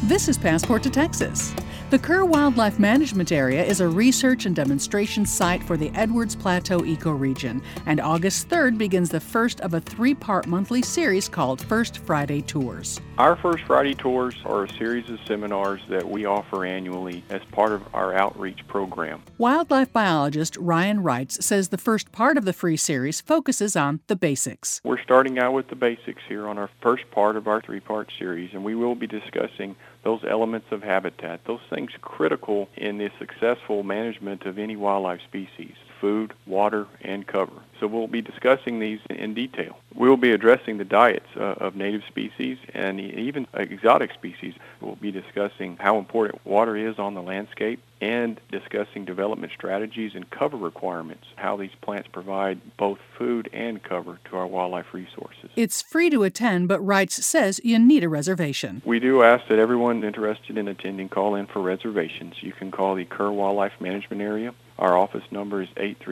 This is Passport to Texas. The Kerr Wildlife Management Area is a research and demonstration site for the Edwards Plateau ecoregion, and August 3rd begins the first of a 3-part monthly series called First Friday Tours. Our First Friday Tours are a series of seminars that we offer annually as part of our outreach program. Wildlife biologist Ryan Reitz says the first part of the free series focuses on the basics. We're starting out with the basics here on our first part of our 3-part series, and we will be discussing those elements of habitat, those things critical in the successful management of any wildlife species: food, water, and cover. So we'll be discussing these in detail. We'll be addressing the diets of native species and even exotic species. We'll be discussing how important water is on the landscape and discussing development strategies and cover requirements, how these plants provide both food and cover to our wildlife resources. It's free to attend, but Reitz says you need a reservation. We do ask that everyone interested in attending call in for reservations. You can call the Kerr Wildlife Management Area. Our office number is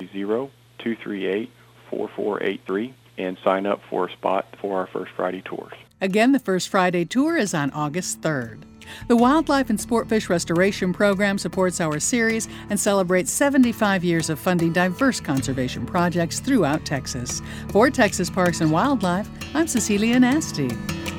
830-238-4483 and sign up for a spot for our First Friday Tours. Again, the First Friday Tour is on August 3rd. The Wildlife and Sportfish Restoration Program supports our series and celebrates 75 years of funding diverse conservation projects throughout Texas. For Texas Parks and Wildlife, I'm Cecilia Nasty.